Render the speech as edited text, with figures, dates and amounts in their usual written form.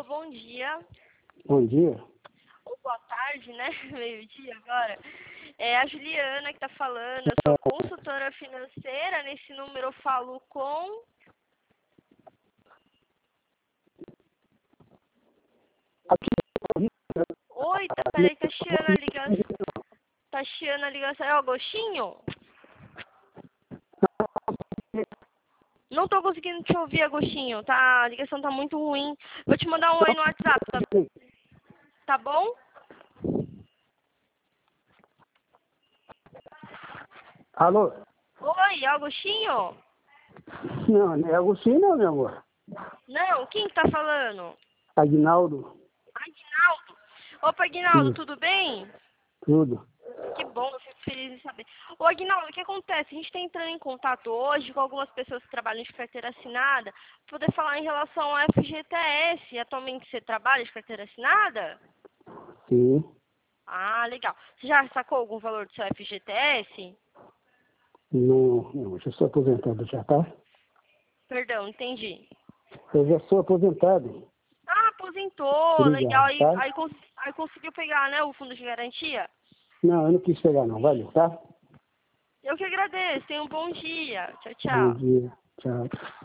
bom dia. Bom dia. Ou boa tarde, né? Meio-dia agora. É a Juliana que tá falando. Eu sou consultora financeira. Nesse número eu falo com... Oi, peraí, tá chiando a ligação. Tá chiando a ligação. É o Agostinho? Não tô conseguindo te ouvir, Agostinho. Tá, a ligação tá muito ruim. Vou te mandar um oi no WhatsApp, tá bom? Alô? Oi, Agostinho? Não, não é Agostinho não, meu amor. Não, quem que tá falando? Aguinaldo. Aguinaldo. Opa, Aguinaldo, Sim. tudo bem? Tudo. Que bom, eu fico feliz em saber. Ô, Aguinaldo, o que acontece? A gente está entrando em contato hoje com algumas pessoas que trabalham de carteira assinada, para poder falar em relação ao FGTS. Atualmente você trabalha de carteira assinada? Sim. Ah, legal. Você já sacou algum valor do seu FGTS? Não, já sou aposentado já, tá? Perdão, entendi. Eu já sou aposentado. Ah, aposentou, legal. Obrigado, tá? Aí conseguiu pegar, né, o fundo de garantia? Não, eu não quis pegar não, valeu, tá? Eu que agradeço. Tenha um bom dia. Tchau, Bom tchau. dia. Tchau.